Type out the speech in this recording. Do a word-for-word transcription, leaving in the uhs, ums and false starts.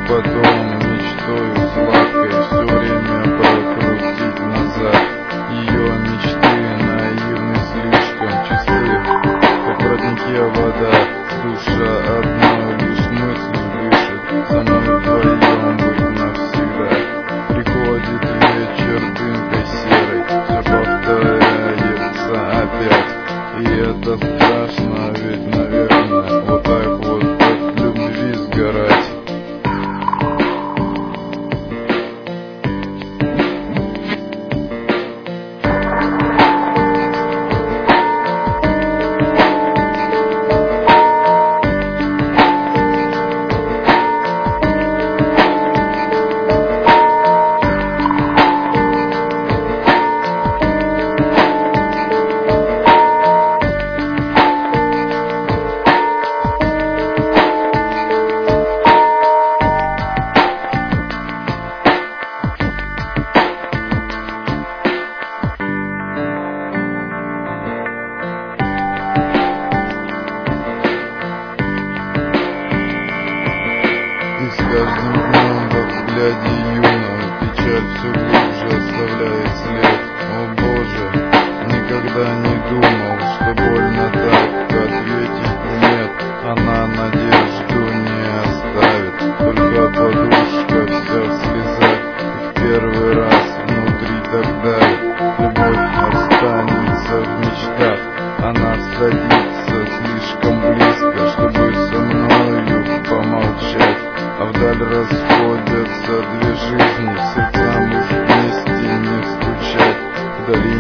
потом мечтою сладкой все время прокрутить назад. Ее мечты наивны, слишком чисты, как в роднике вода. Душа одной лишь мыслью дышит, со мной вдвоем быть навсегда. Приходит вечер дымкой серой, все повторяется опять. И это страшно, ведь, наверное, вот так вот от любви сгорать. И с каждым днем во взгляде юном печаль все глубже оставляет след. О Боже, никогда не думал, что больно так ответить нет. Она надежду не оставит, только подушка вся в слезах. И в первый раз внутри так давит, любовь останется в мечтах. Она садится слишком близко, чтобы со мною помолчать. А вдаль расходятся две жизни, сердцам уж вместе не стучать. Вдали